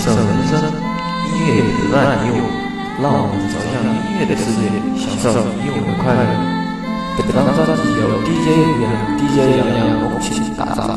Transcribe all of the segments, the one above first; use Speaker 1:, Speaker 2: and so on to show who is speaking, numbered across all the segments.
Speaker 1: 受人生，音乐陪伴你我，让我们走向音乐的世界，享受你我的快乐。本张专辑由 DJ 宇阳、DJ 洋洋共同打造。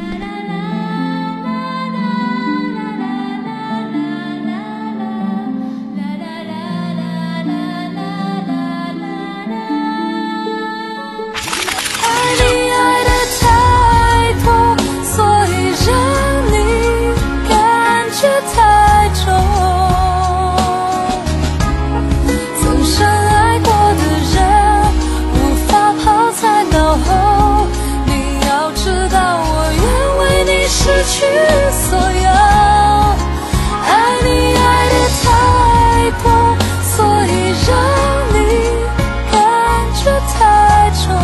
Speaker 2: 去所有，爱你爱得太多，所以让你感觉太重。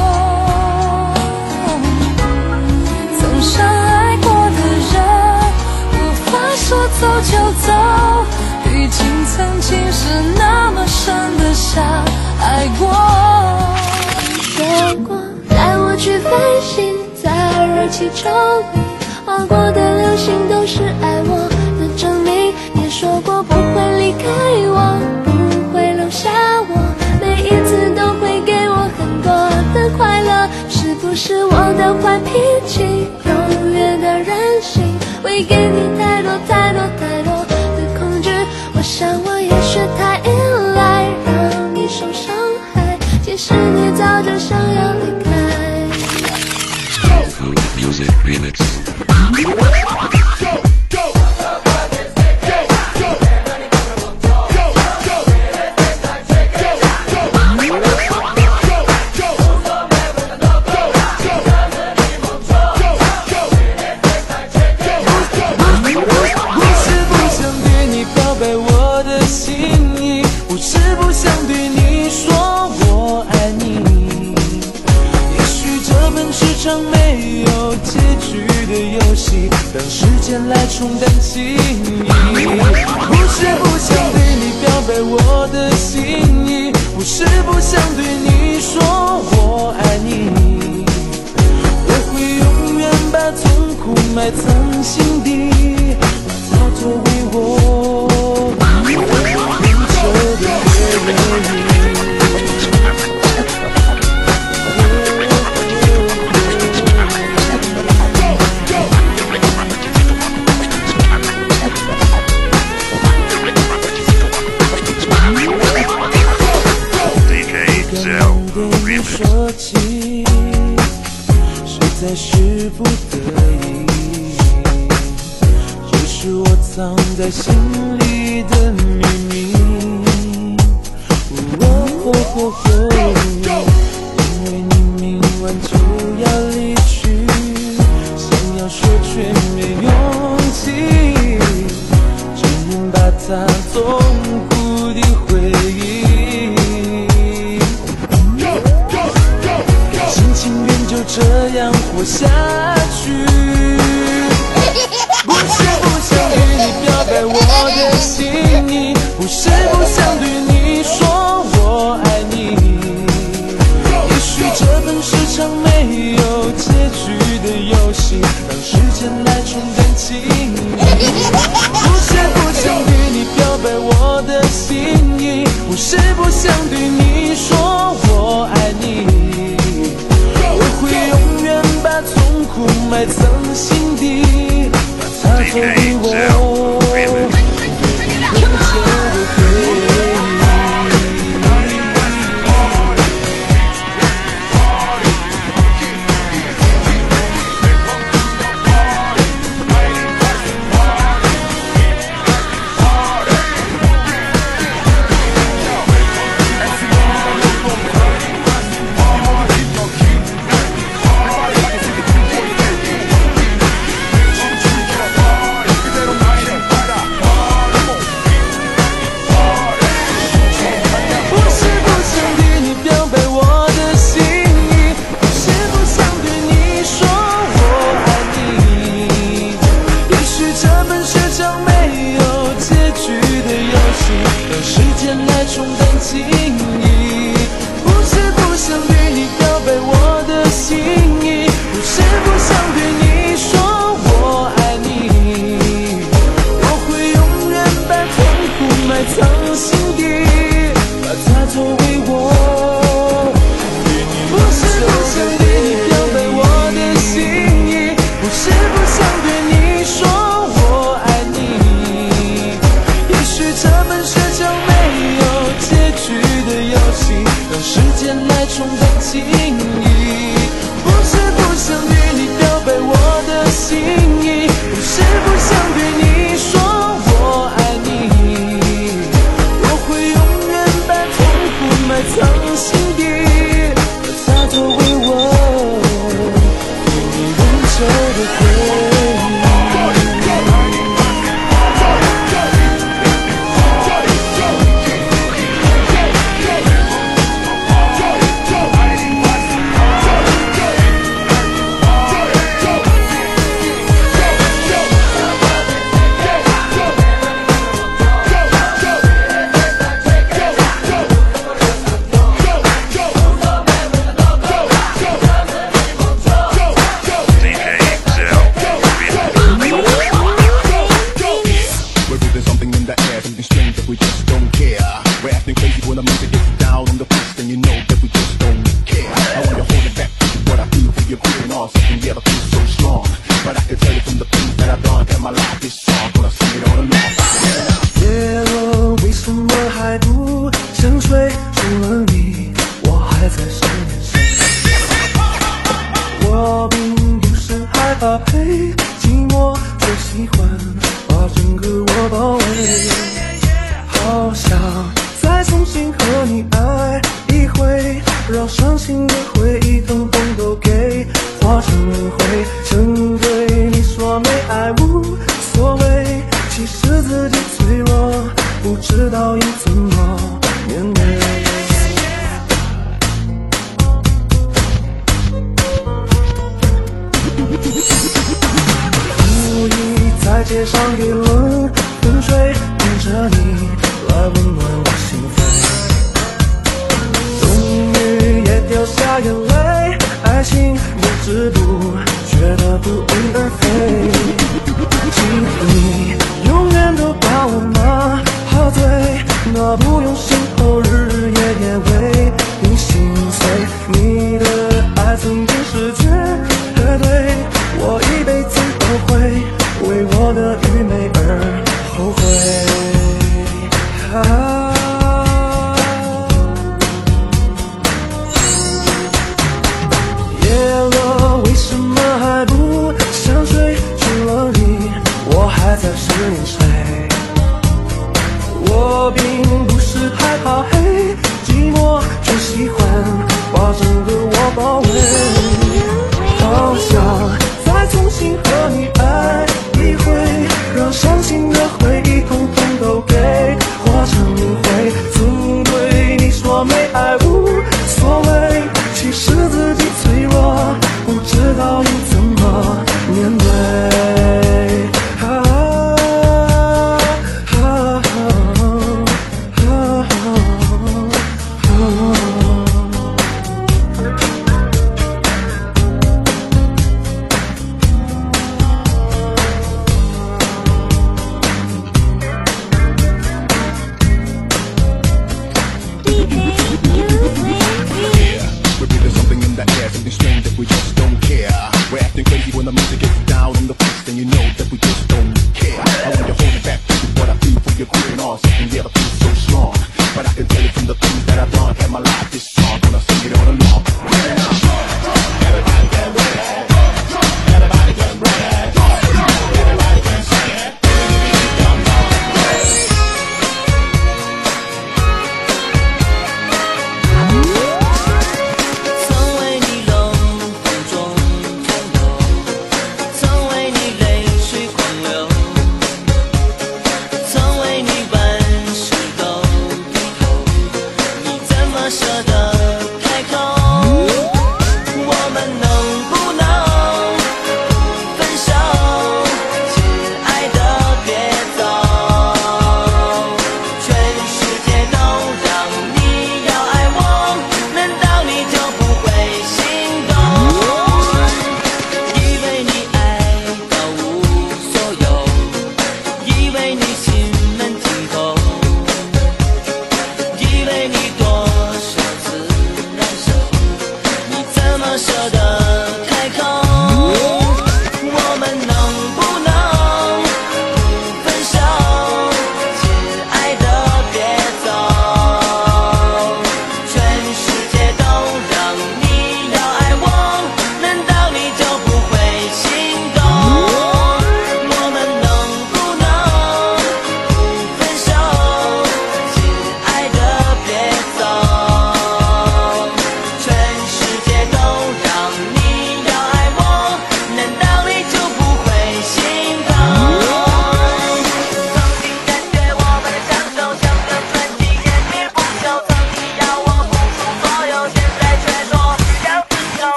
Speaker 2: 曾深爱过的人，无法说走就走，毕竟曾经是那么深的相爱过。说过带我去飞行在热气球里，划过的流星都是爱我的证明。也说过不会离开我，不会留下我，每一次都会给我很多的快乐。是不是我的坏脾气，永远的任性，会给你太多太多太多的恐惧？我想我也许太依赖，让你受伤害，其实你早就想要离开。Music Remix。
Speaker 3: 让时间来冲淡记忆，不是不想对你表白我的心意，不是不想对你说我爱你，我会永远把痛苦埋藏心底，把它作为我永久的回忆。说起，实在是不得已，这是我藏在心里的秘密。因为你明晚就要离去，想要说却没勇气，只能把它痛苦的回忆。就这样活下去，不是不想对你表白我的心意，不是不想对你说我爱你，也许这本是场没有结局的游戏，让时间来冲淡记忆。不是不想对你表白我的心意，不是不想对你说我爱你，会永远把痛苦埋藏心底，把它作为我永久的回忆。不是不想对你说我爱你，我会永心底，把它作为我。不是不想对你表白我的心意，不是不想对你说我爱你。也许这本是场没有结局的游戏，让时间来冲淡情谊。不是不想对你表白我的心意，不是不想对你说我爱你。我会永远把痛苦埋藏心底，把它作为我对你永久的回忆。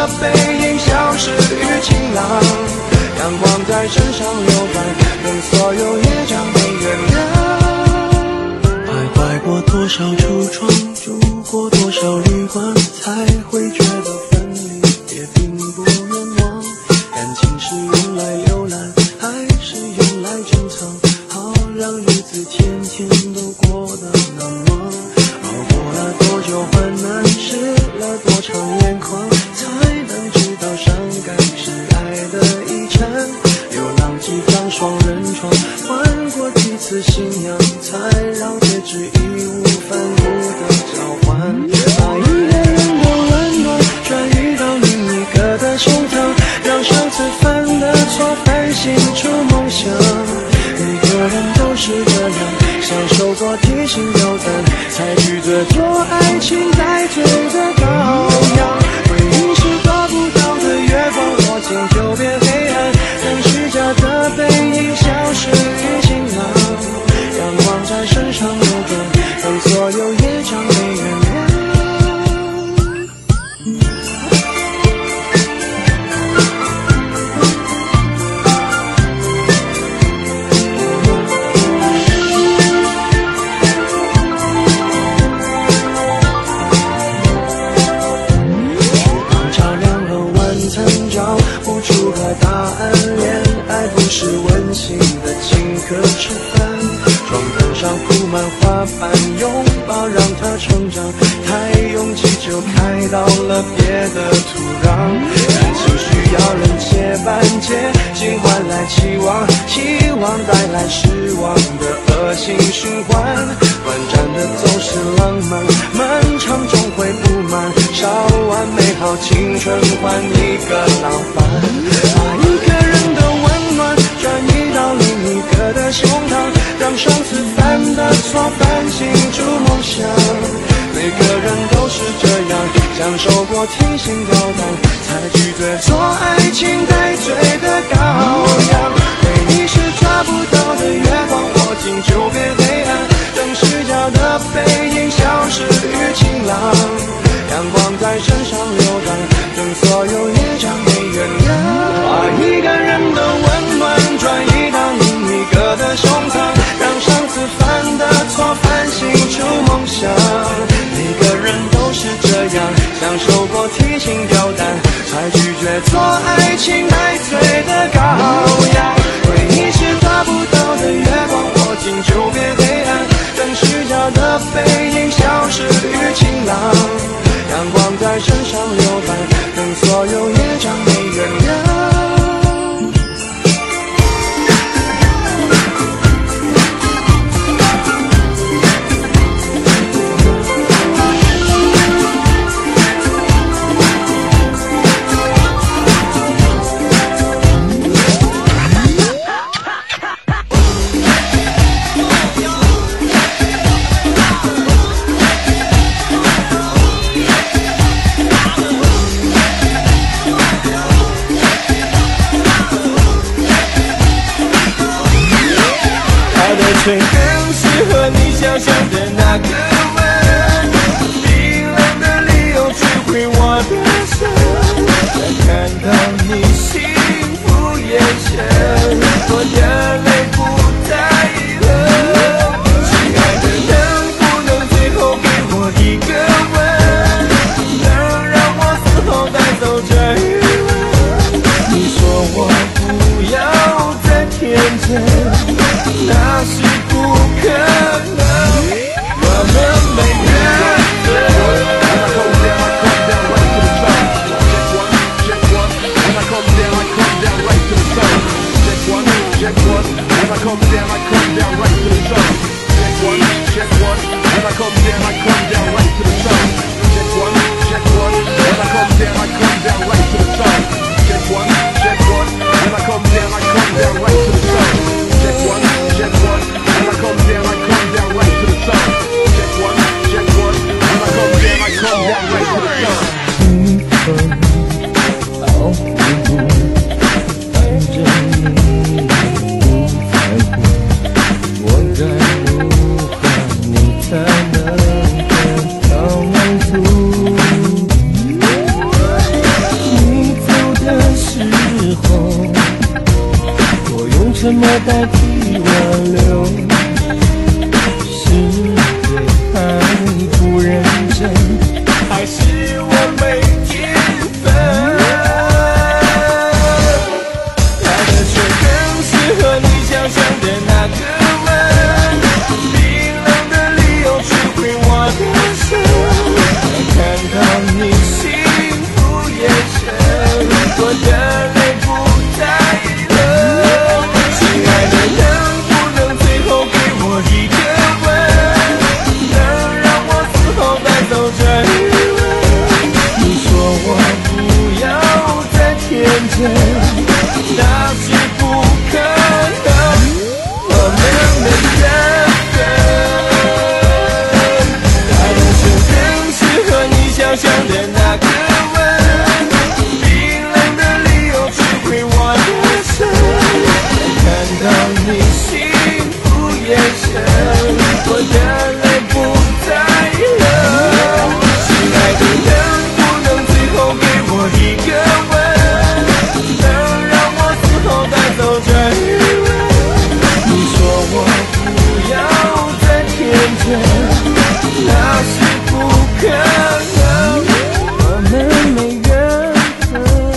Speaker 3: 的背影消失于晴朗，阳光在身上流转，等所有业障被原谅。徘徊过多少橱窗，住过多少旅馆，才会觉得分离也并不冤枉。感情是用来浏览，还是用来珍藏？好让日子天天都过得难忘。熬过了多久患难，湿了多长眼眶，才能知道伤感是爱的遗产。流浪几张双人床，换过几次信仰，才让戒指义无反顾的交换。把一个人的温暖转移到另一个的胸膛，让上次犯的错反省出梦想。每个人都是这样，享受过提心吊胆，才拒绝做爱情带罪的羔羊。回忆是抓不到的月光，握紧就别黑暗，等虚假的背影消失于晴朗。阳光在身上流转，等所有业障被原谅。是温馨的请客吃饭，床单上铺满花瓣，拥抱让它成长，太拥挤就开到了别的土壤。感情需要人接班，接近换来期望，期望带来失望的恶性循环。短暂的总是浪漫，漫长终会不满，烧完美好青春换一个老伴。把一个人的温暖转移到另一个的胸膛，让上次犯的错反省出梦想。每个人都是这样，享受过提心吊胆，才拒绝做爱情带罪的羔羊。回忆是抓不到的月光，握紧就别黑暗，等虚假的背影消失于晴朗。阳光在身上流转，等所有业障被原谅。把一个人的温暖转移到另一个的胸膛，让上次犯的错反省出梦想。每个人都是这样，享受过提心吊胆，才拒绝做爱情带罪的羔羊。回忆是抓不到的月光，握紧就别黑暗，等虚假的背影消失于晴朗。阳光在身上流转，等所有业障被原谅。最更适合你想象的那个吻，冰冷的理由摧毁我的神。在看到你幸福眼神，我的泪不再冷。亲爱的，能不能最后给我一个吻，能让我死后带走这余温？你说我不要再天真，那是不可能，我们没缘分。 沉默代替挽留，是太不认真，还是我没天分？来的却更适合你想象的那个吻，冰冷的理由摧毁我的神，看到你幸福眼神，我的泪不再流。亲爱的，能不能最后给我一个吻，能让我死后带走这余温？你说我不要再天真，那是不可能，我们没缘分。爱的就更适合你想象的那个吻，冰冷的理由摧毁我的神，看到你幸福眼神，我的泪不再流。亲爱的，能不能最后给我一个吻，能让我死后带走这余温？你说我不要再天真，那是不可能，我们没缘分。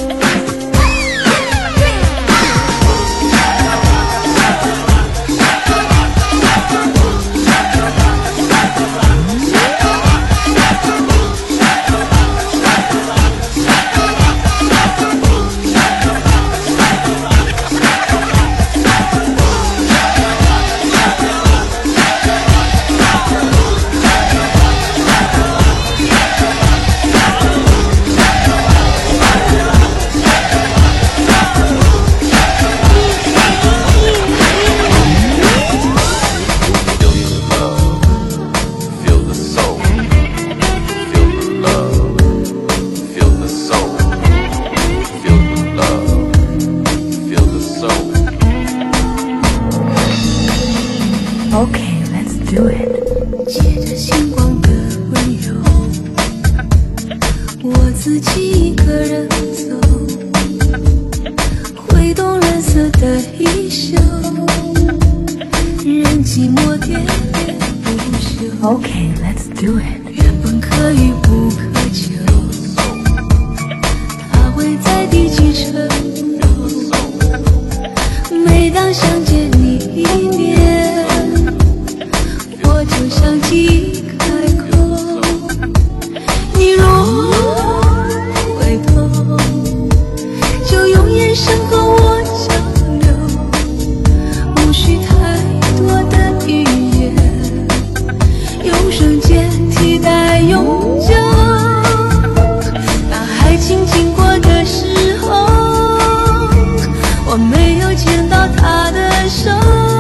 Speaker 2: Okay, let's do it. 借着星光的温柔，我自己一个人走，挥动蓝色的衣袖，任寂寞喋喋不休。Okay, let's do it. 原本可遇不可求，它会在第几层楼？每当想见你一面，我就像记忆开口，你若回头，就用眼神和我交流，无需太多的语言，用瞬间替代永久。当爱情经过的时候，我没有牵到他的手，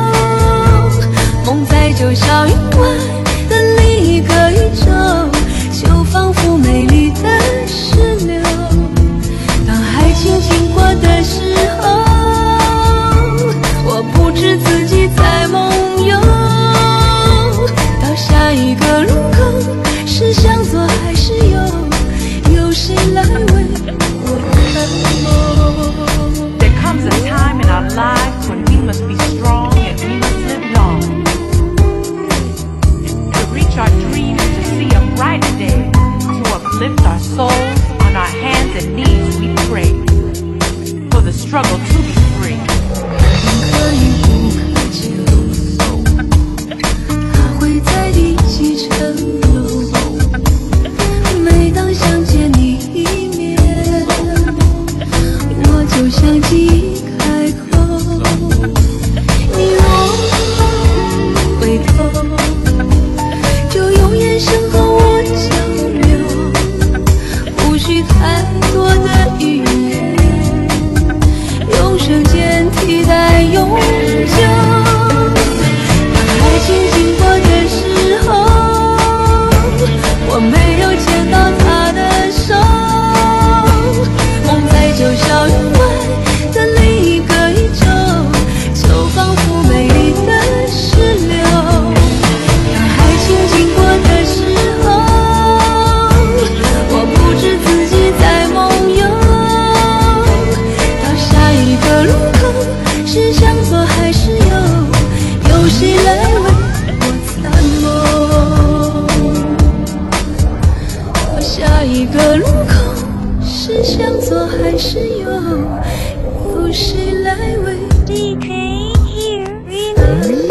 Speaker 2: 梦在九霄云外的另一个宇宙，就仿佛美丽的石榴。当爱情经过的时候，我不知自己在梦游，到下一个路口，是向左还是右，有谁来为我看梦？
Speaker 4: There comes a time in our lives when we must be strong and we must live long. To reach our dreams, to see a brighter day, to uplift our souls, on our hands and knees we pray for the struggle to be free.
Speaker 2: 可遇不可求，它会在第几层楼？每当想见你一面，我就像记忆开口，你若回头，就用眼神和我交流，无需太多的语言，用瞬间替代永久。当爱情经过的时候，我没有牵到他的手，梦在九霄云外的另一个宇宙，就仿佛美丽的石榴。当爱情经过的时候，我不知自己在梦游，到下一个路口，是向左还做还是有谁来为你可以 hear me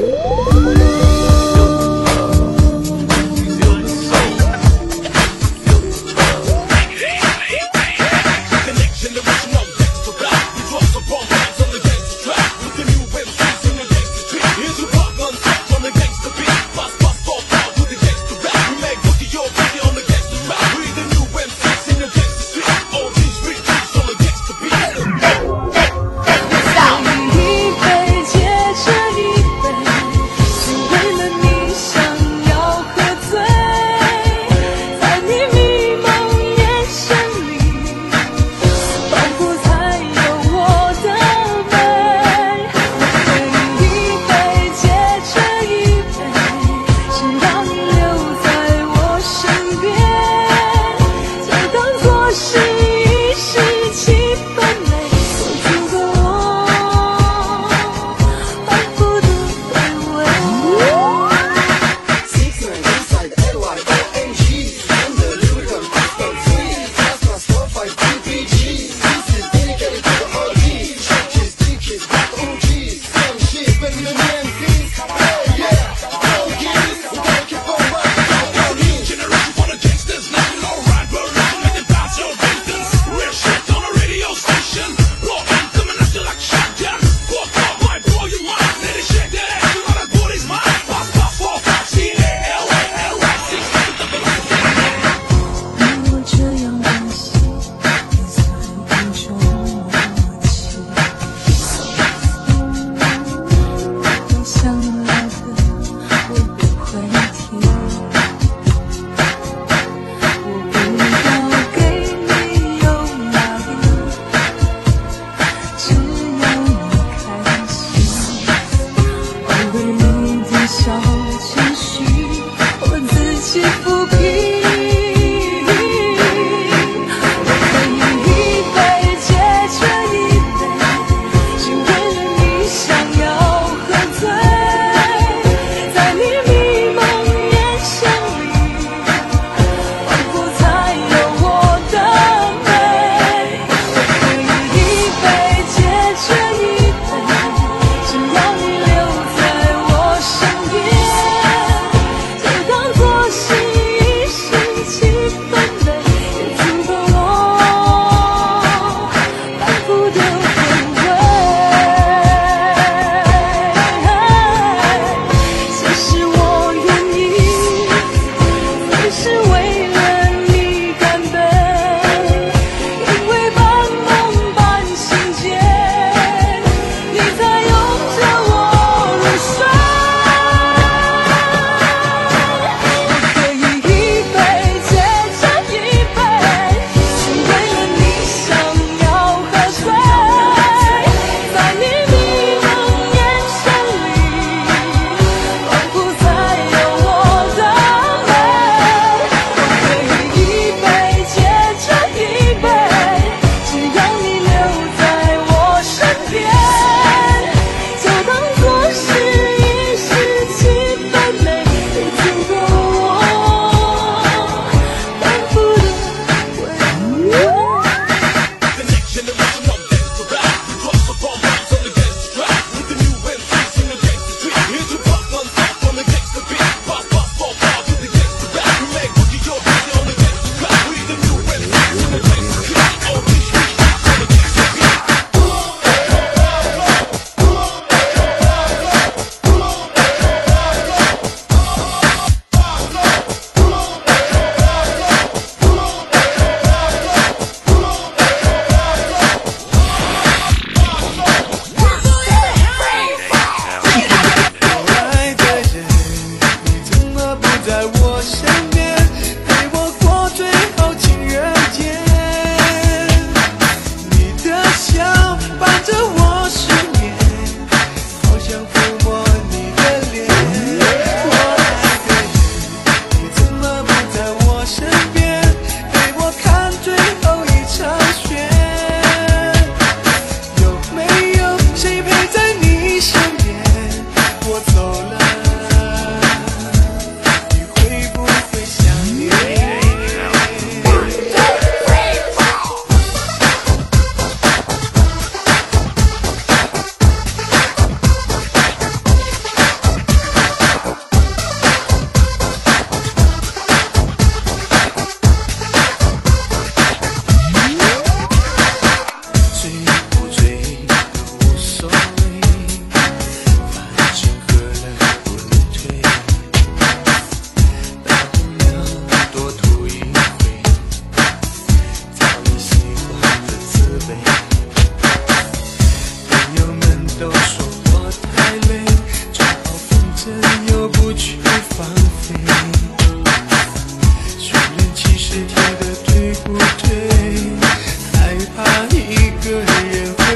Speaker 3: 怕一个人会。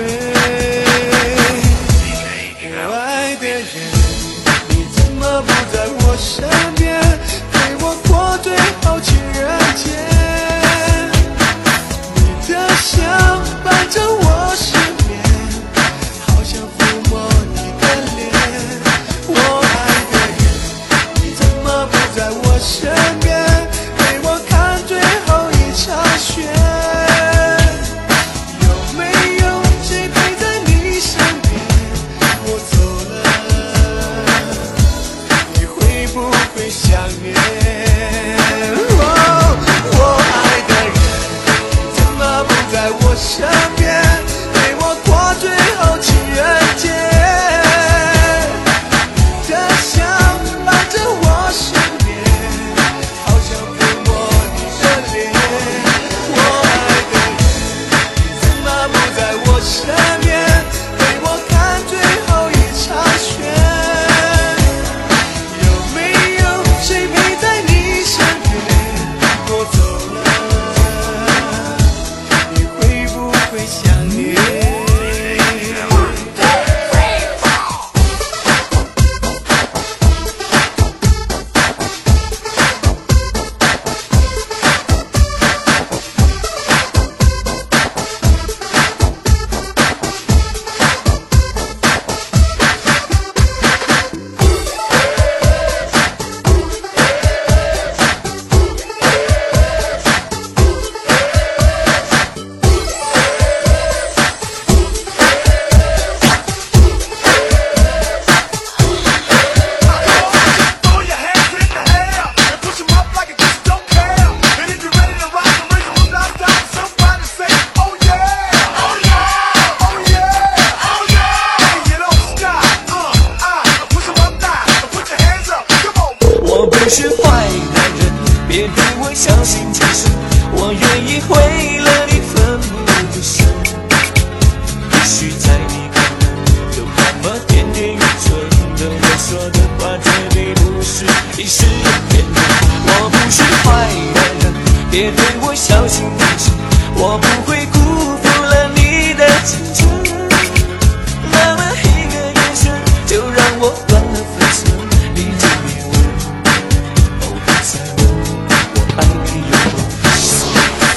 Speaker 3: 我爱的人，你怎么不在我身边，陪我过最后情人节？你的笑伴着我失眠，好想抚摸你的脸。我爱的人，你怎么不在我身边，陪我看最后一场雪？有没有谁陪在你身边？我走了，你会不会想念？我爱的人，你怎么不在我身边，陪我过最后情人节？你的笑伴着我失眠，好想抚摸你的脸。我爱的人，你怎么不在我身边，陪我看最后一场雪？有没有谁陪在你身边？我走了，你会不会想念？我不是坏男人，别对我小心谨慎，我愿意为了你奋不顾身。也许在你看来有那么点点愚蠢的，我说的话绝对不是一时片的。我不是坏男人，别对我小心谨慎，我不会辜负了你的青春。那么一个眼神，就让我断了分寸，你就别问。爱你有多深？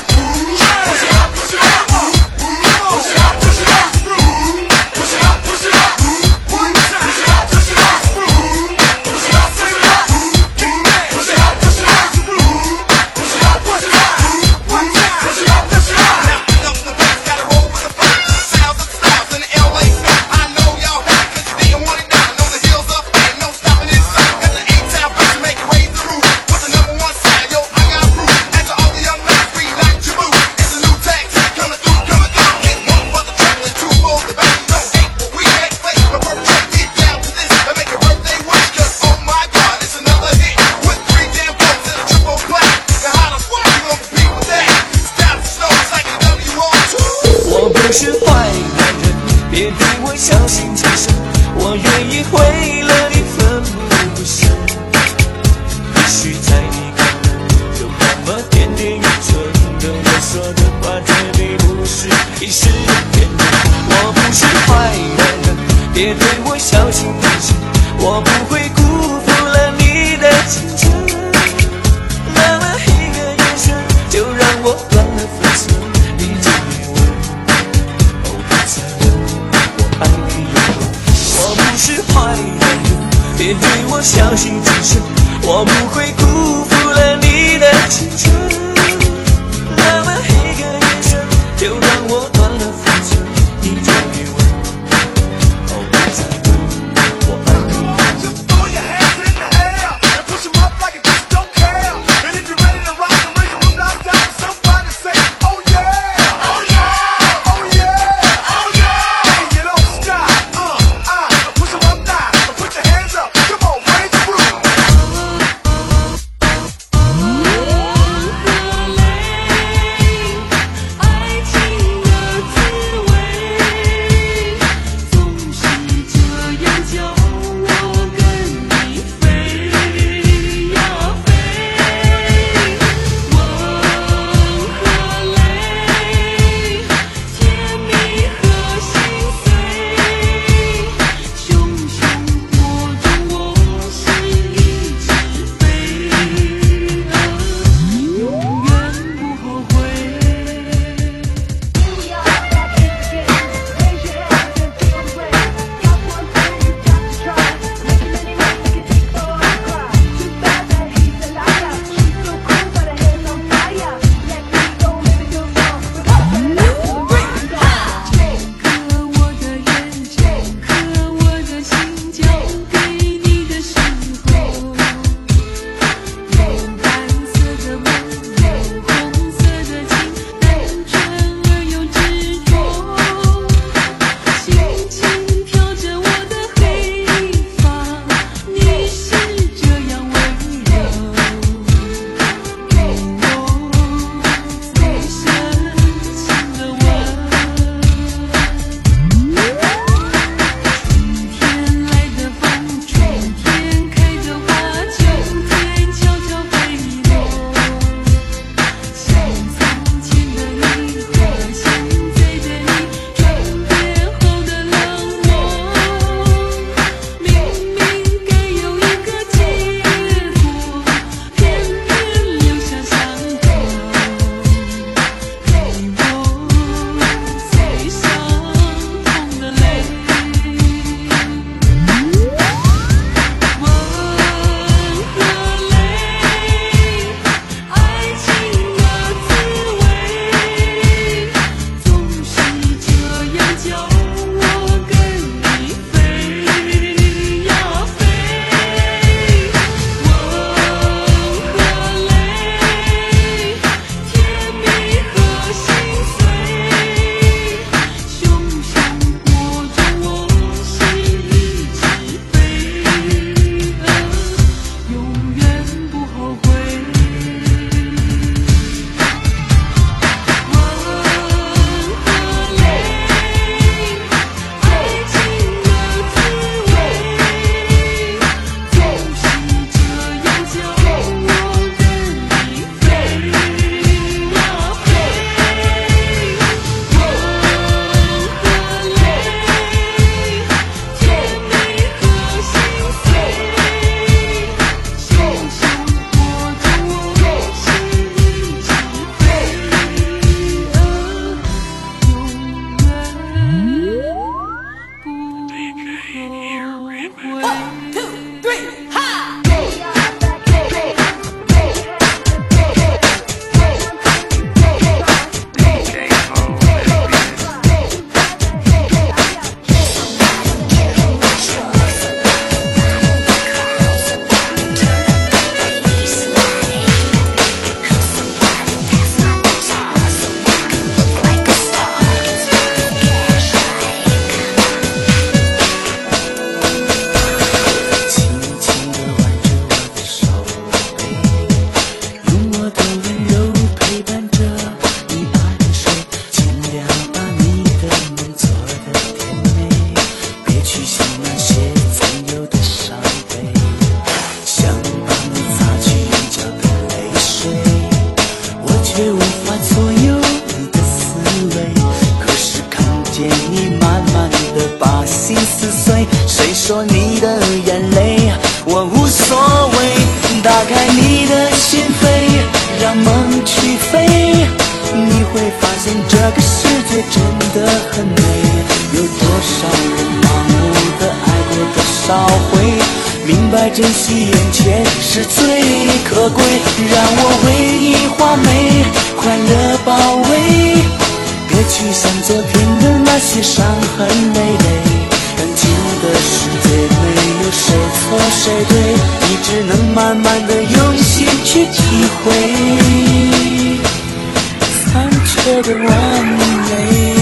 Speaker 3: 是坏男人，别对我小心谨慎，我愿意为了你奋不顾身。也许在你看来有那么点点愚蠢的，我说的话绝对不是一时片的。我不是坏男人，别对我小心谨慎，我不会辜负了你的青春。那么一个眼神，就让我断了分寸，你就别问。爱你有多深？我不是坏男人，别对我小心谨慎，我不会辜负了你的青春。那么一个眼神，就让我断了分寸，你就别问，别再问，我爱你。
Speaker 5: 见你慢慢的把心撕碎。谁说你的眼泪我无所谓？打开你的心扉，让梦去飞。你会发现这个世界真的很美。有多少人盲目的爱过多少回，明白珍惜眼前是最可贵。让我为你画眉，快乐包围。别去想昨天的那些伤痕累累，感情的世界没有谁错谁对，你只能慢慢的用心去体会残缺的完美。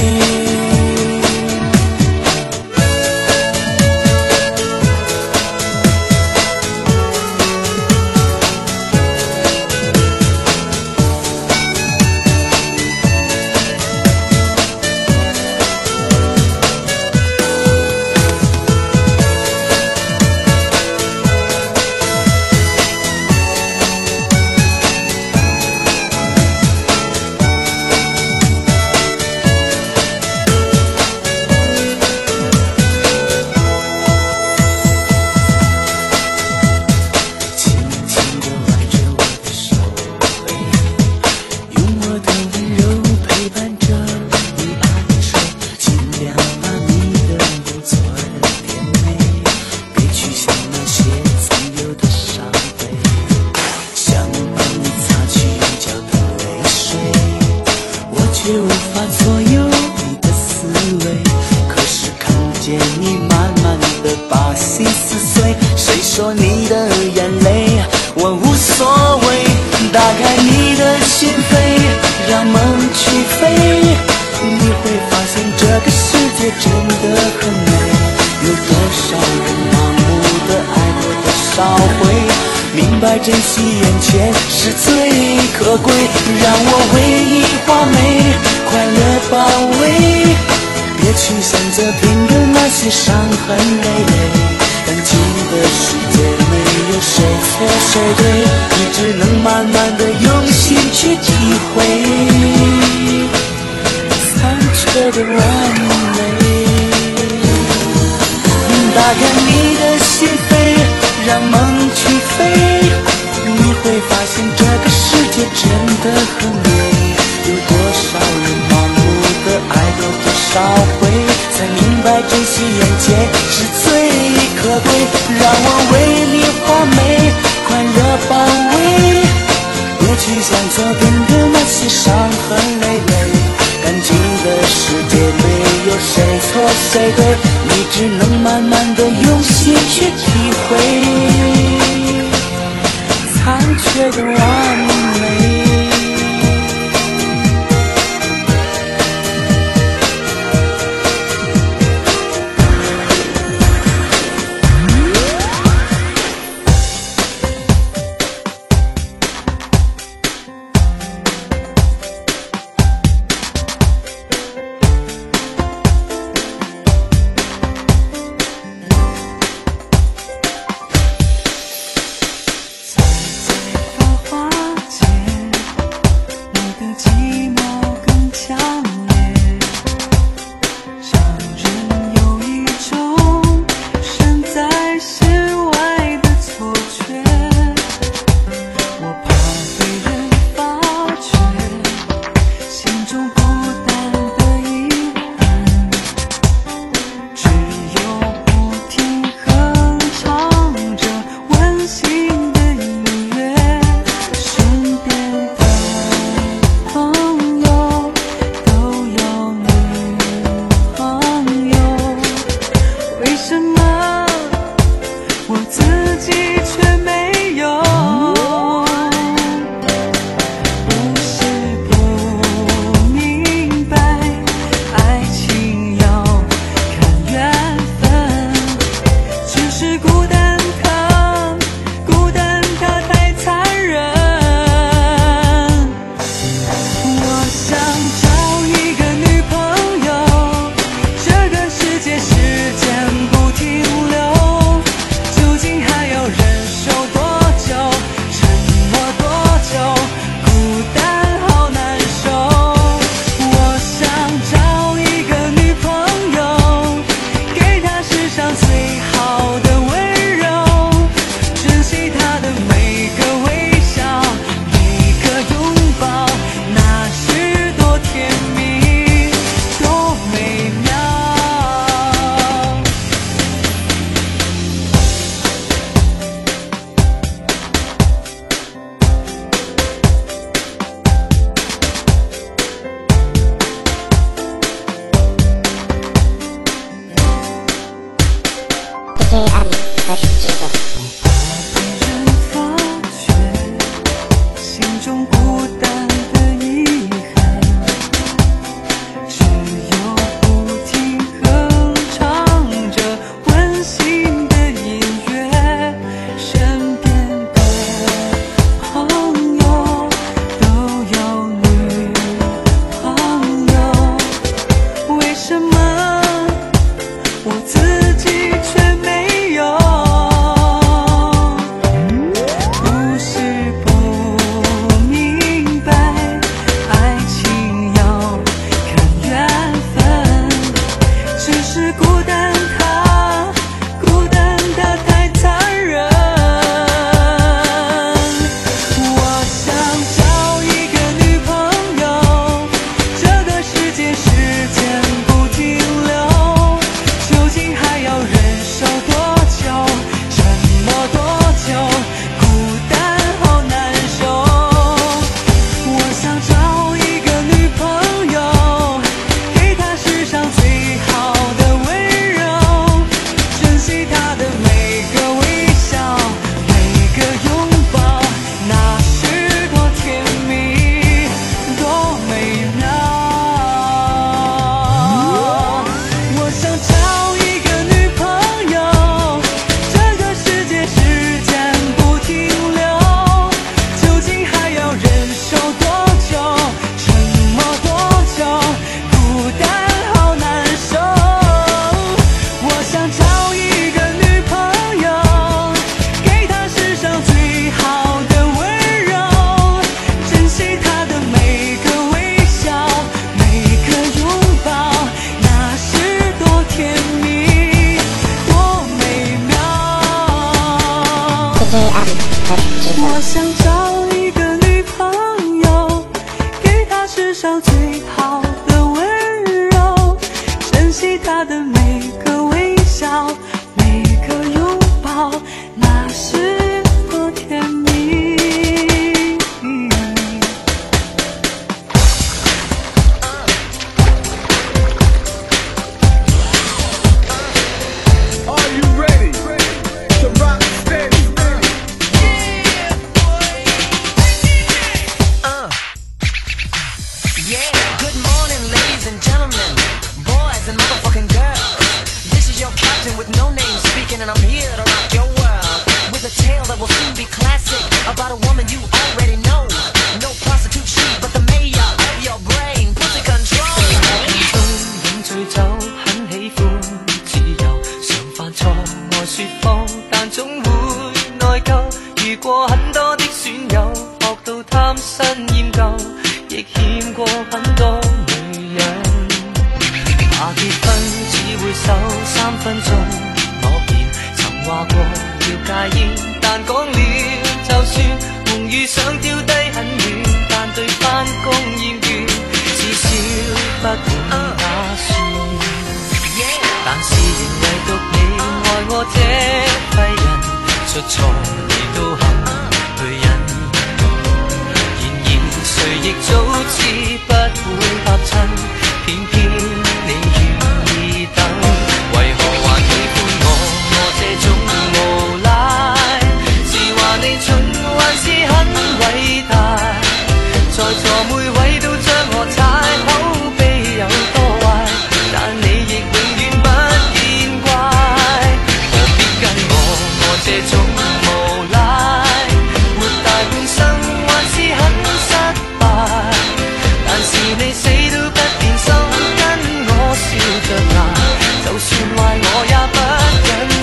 Speaker 5: 珍惜眼前是最可贵，让我为你画眉，快乐包围。别去想昨天的那些伤痕累累，感情的世界没有谁错谁对，你只能慢慢的用心去体会残缺的完美。打开你的心扉，让梦去飞。你会发现这个世界真的很美。有多少人盲目的爱过多少回，才明白珍惜眼前是最可贵。让我为你画眉，快乐包围。别去想昨天的那些伤痕累累，感情的世界没有谁错谁对，你只能慢慢的用心去体会残缺的完美。
Speaker 3: 想找一个女朋友，给她世上最好的温柔，珍惜她的每个微笑，每个拥抱，那是多甜蜜。
Speaker 6: And I'm here to rock your world with a tale that will soon be classic about a woman you already know. No prostitute she, but the mayor of your brain. Pussy control.
Speaker 3: 飲醉酒，很喜歡自由，常犯錯愛說謊，但總會內疚。遇過很多的損友，學到貪新厭舊，亦欠過很多女人。怕結婚只會守3分鐘。話過要戒煙，但講了就算，夢遇想丟低很遠，但對返工厭倦，至少不會打算。但是仍唯獨你愛我這廢人，出錯你都肯去忍。然而誰亦早知不會合襯，偏偏你願意等，為何還喜歡我？這種無賴，是話你蠢還是很偉大？在座每位都將我踩，口碑有多壞，但你亦永遠不見怪。何必跟我這種無賴，活大半生還是很失敗。但是你死都不變心，跟我笑着捱，就算壞我也不忍。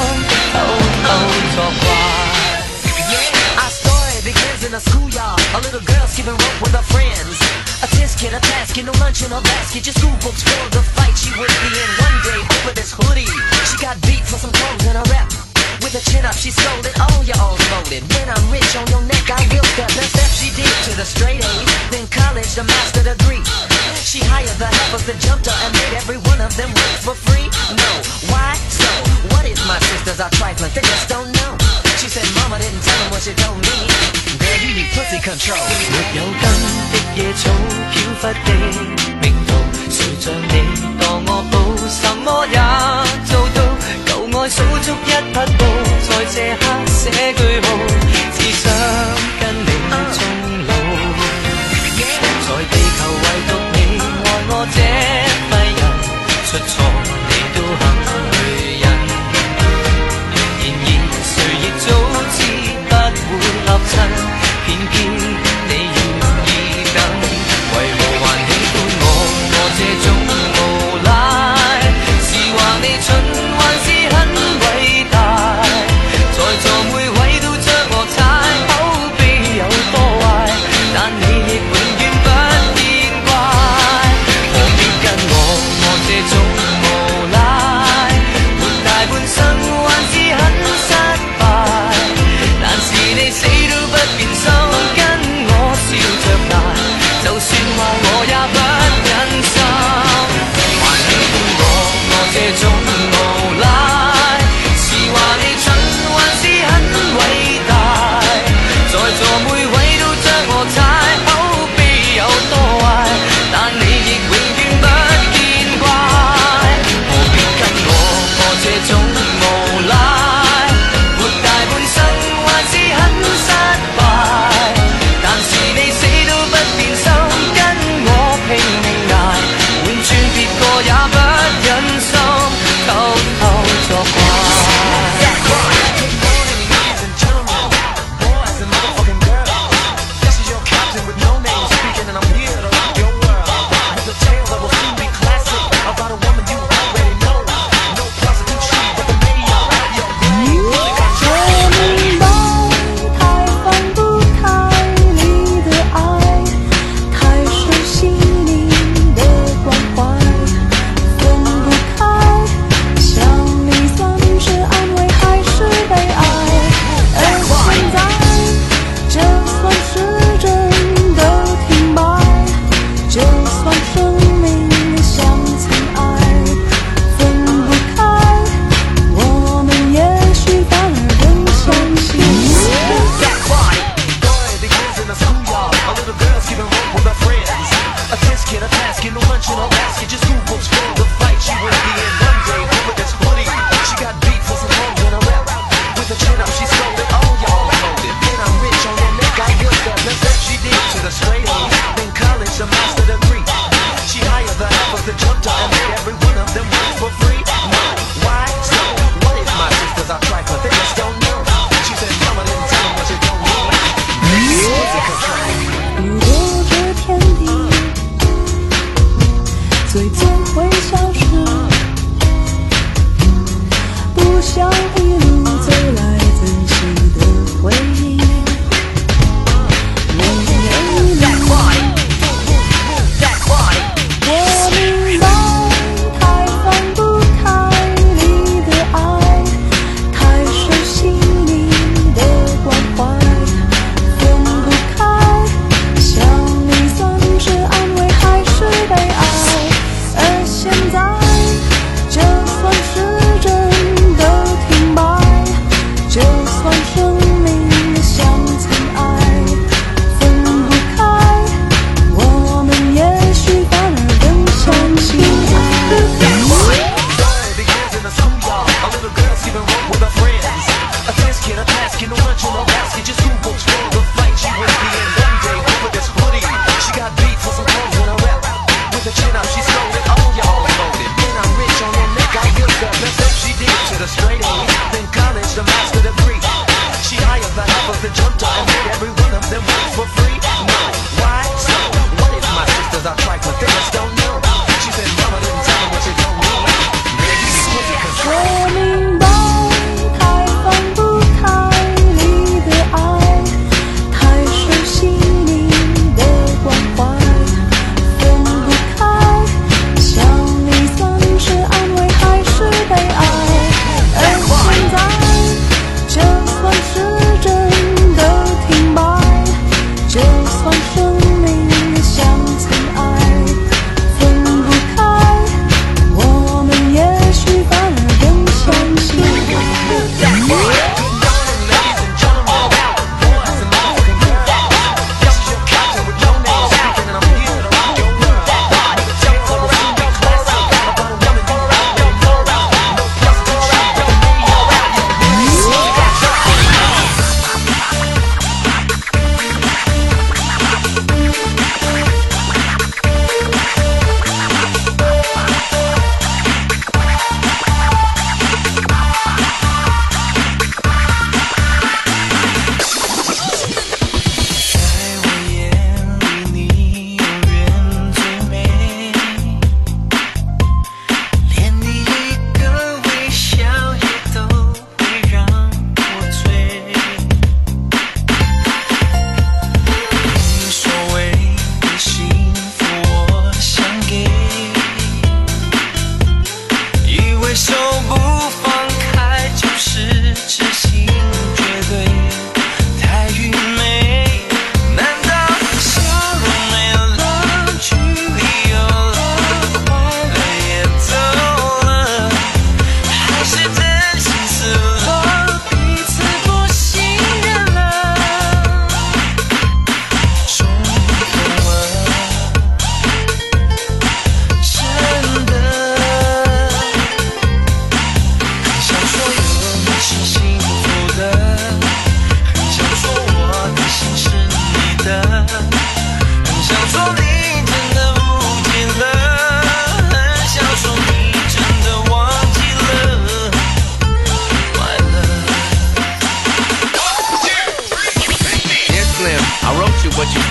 Speaker 6: Our story begins in a schoolyard. A little girl skipping rope with her friends. A test kid, a basket, no lunch in her basket. Your school books for the fight she would be in. One day over this hoodie, she got beat for some clothes in her rep. With a chin up, she stole it. Oh, you all stole it. When I'm rich on your neck, I will step. The step she did to the straight A's. Then college, the master degree. She hired the helpers that jumped her and made every one of them work for free. No, why so? What if my sisters are trifling? They just don't know. She said mama didn't tell them what she told me. Girl, you need pussy control.
Speaker 3: 沒有根的野草，飄忽的命途，誰像你當我寶，什麼也做到。舊愛數足一匹布，在這刻寫句號，只想跟你終老。在地球唯獨你愛我這廢人，出錯你都肯去忍。然而誰亦早知不會合襯，偏偏你願意等，為何還喜歡我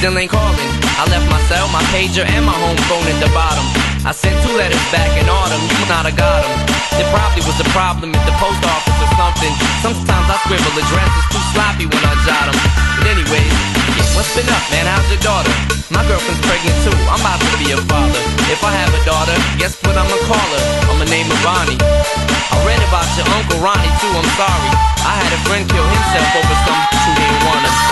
Speaker 7: still ain't calling. I left my cell, my pager, and my home phone at the bottom. I sent 2 letters back in autumn, you might have got them. There probably was a problem at the post office or something. Sometimes I scribble addresses too sloppy when I jot them. But anyways, what's been up, man? How's your daughter? My girlfriend's pregnant too, I'm about to be a father. If I have a daughter, guess what I'ma call her? I'ma name her Bonnie. I read about your Uncle Ronnie too, I'm sorry. I had a friend kill himself over some who didn't want him.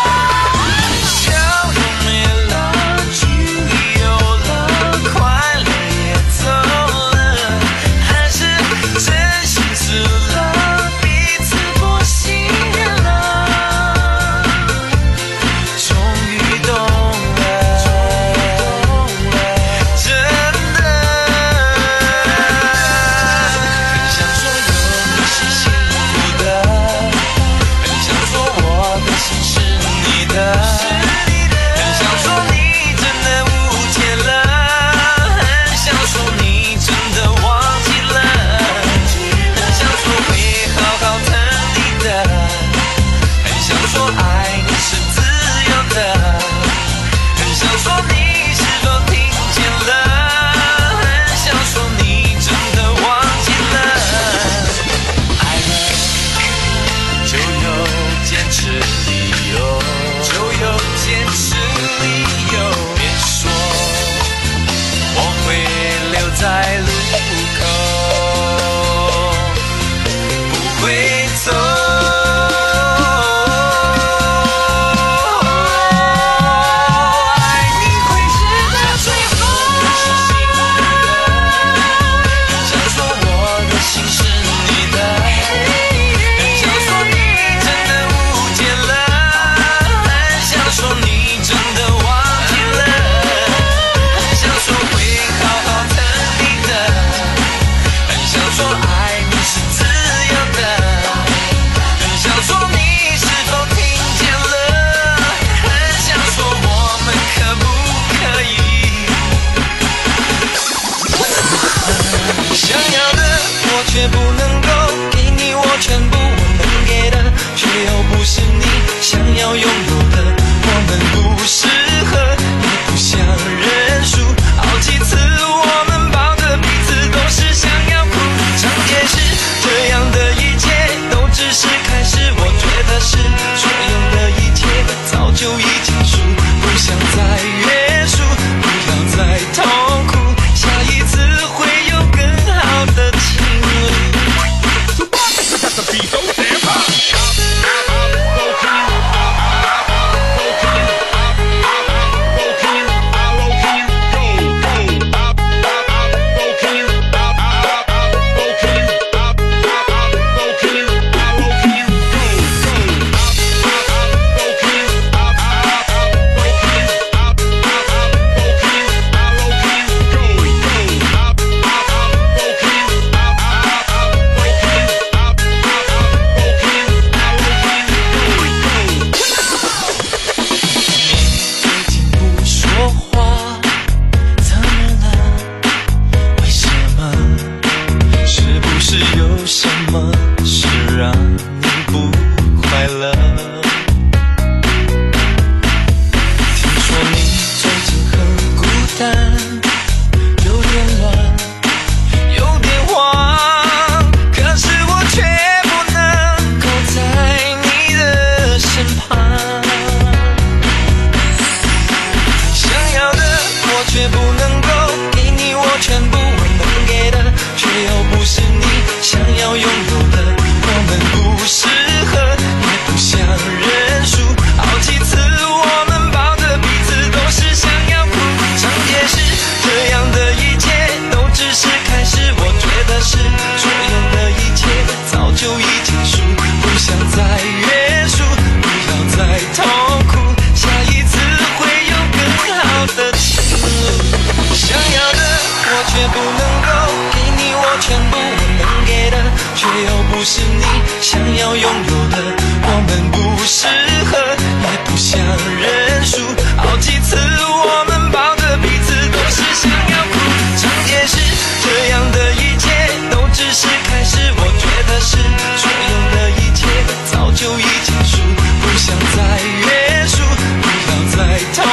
Speaker 3: 不是你想要拥有的，我们不适合，也不想认输。好几次我们抱着彼此，都是想要哭。常解释这样的一切都只是开始，我觉得是所有的一切早就已结束，不想再约束，不要再逃。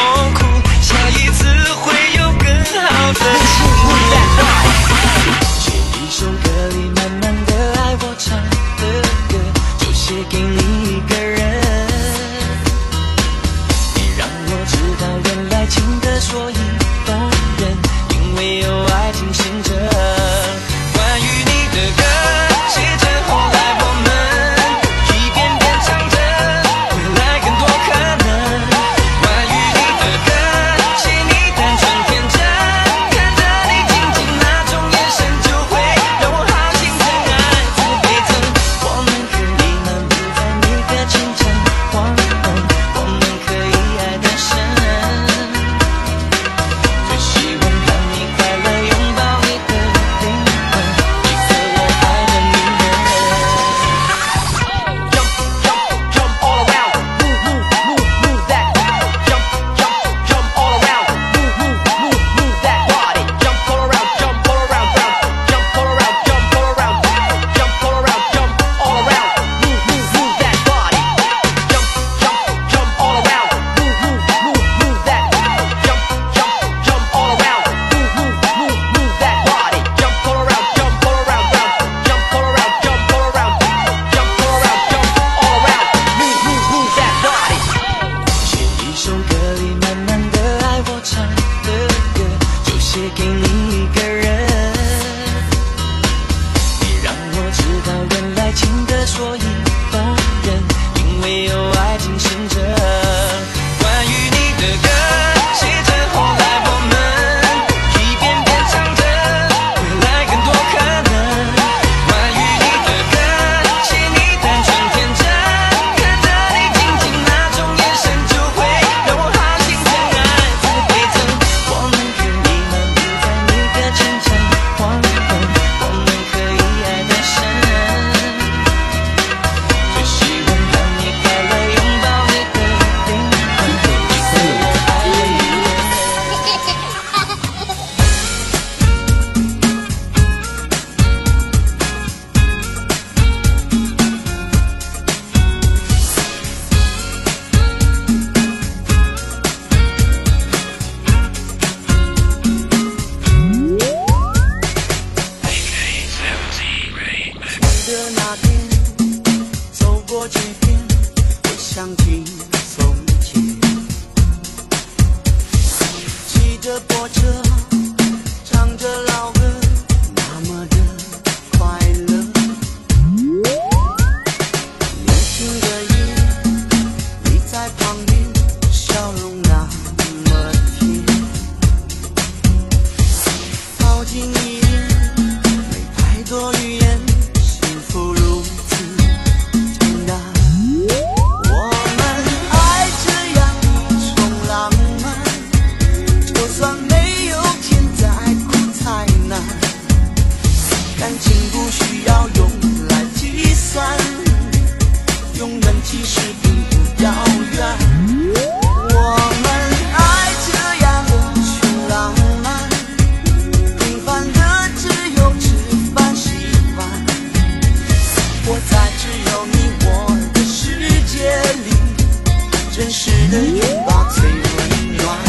Speaker 5: 感情不需要用来计算，永远其实并不遥远。我们爱这样的穷浪漫，平凡的只有吃饭习惯，活在只有你我的世界里，真实的拥抱最温暖。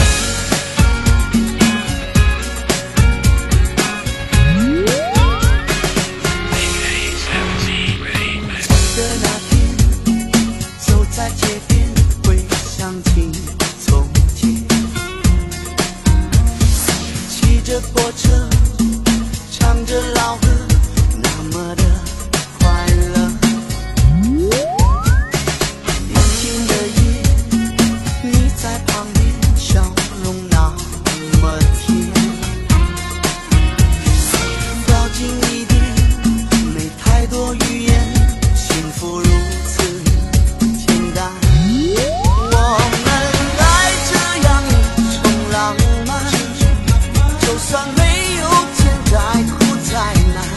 Speaker 5: 的那天，走在街边，回想起从前，骑着破车，唱着老歌，那么的快乐。年轻的夜，你在旁边，笑容那么甜，靠近一点，没太多语言，幸福如此简单。我们爱这样一种浪漫，就算没有天再苦再难，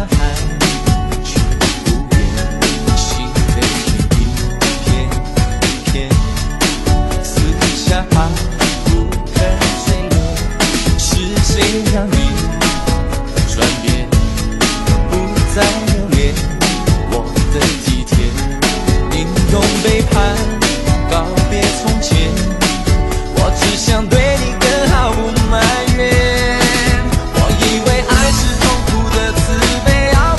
Speaker 3: 还去不变，心被一片一片撕下，不肯坠落。是谁让你转变，不再留恋我的体贴？宁懂背叛，告别从前，我只想对你更好，不埋怨。我以为爱是痛苦的慈悲，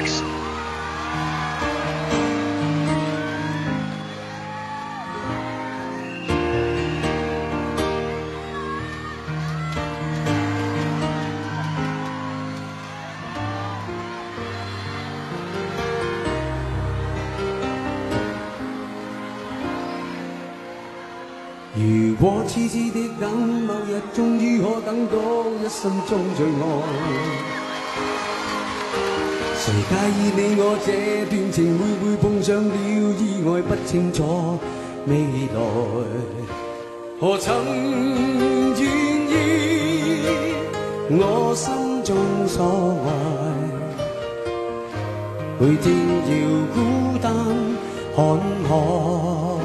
Speaker 8: mix.
Speaker 3: 如果痴痴的等，某日終於可等到一生中最愛。誰介意你我這段情會碰上了意外，不清楚未來。何曾願意我心中所懷，每天要孤單看海。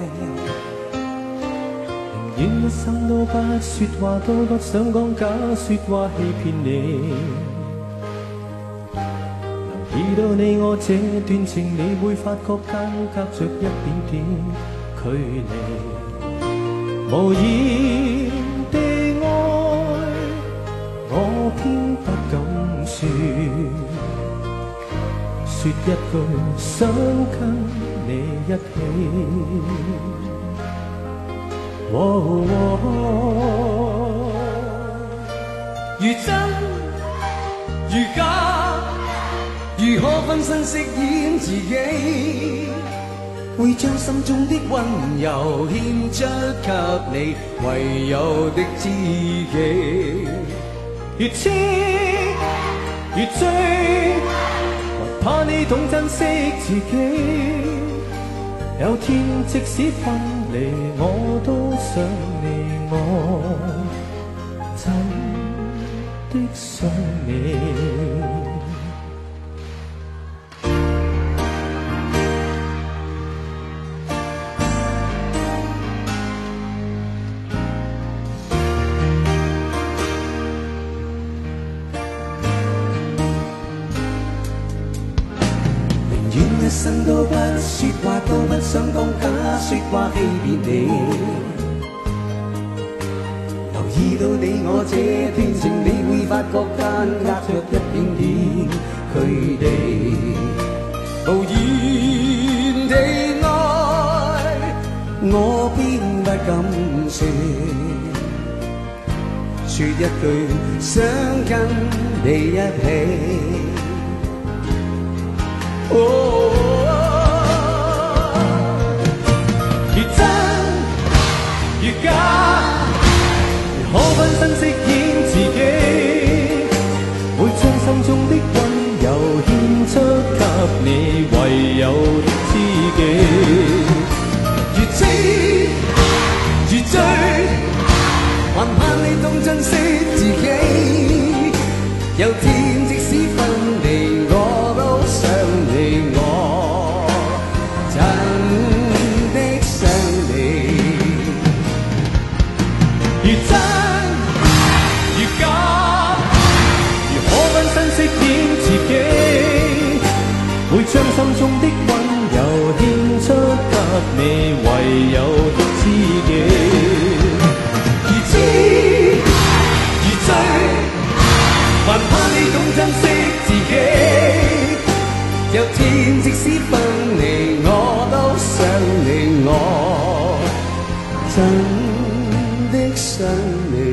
Speaker 3: 願一生都不說話，都不想講假說話欺騙你。留意到你我這段情，你會發覺間隔着一點點距離。無言的愛，我偏不敢說，說一句想跟你一起。如真如假，如何分身飾演自己？會將心中的溫柔獻出給你，唯有的知己。越痴越醉，還怕你懂珍惜自己。有天即使分離，我都想你，我真的想你。寧願一生都不說話，都不想講假說話欺騙你。留意到你我這段情，你會發覺間隔着一點點距離。無言地愛，我偏不敢說，說一句想跟你一起。越真越假，如可分身飾演自己，會將心中的溫柔獻出給你，唯有的知己。越痴越醉，還怕你懂珍惜自己。有天即使分離，我都想你，我真的想你。越真越假，如可分身飾演自己，會將心中的溫柔獻出給你，唯有的知己。越知越醉，還怕你懂珍惜自己。有天即使分離，我都想你，我真的想你。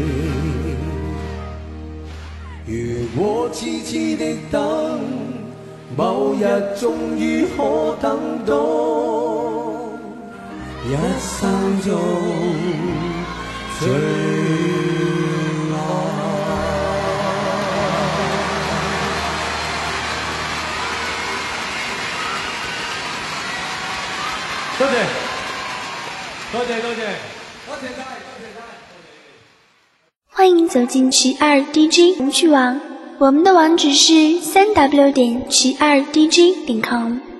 Speaker 3: 如果痴痴的等，某日終於可等到一生中最愛。多謝，多謝，多謝，多謝晒，多謝晒。
Speaker 9: 欢迎走进曲二 DJ 无趣网，我们的网址是3w.曲2dj.com。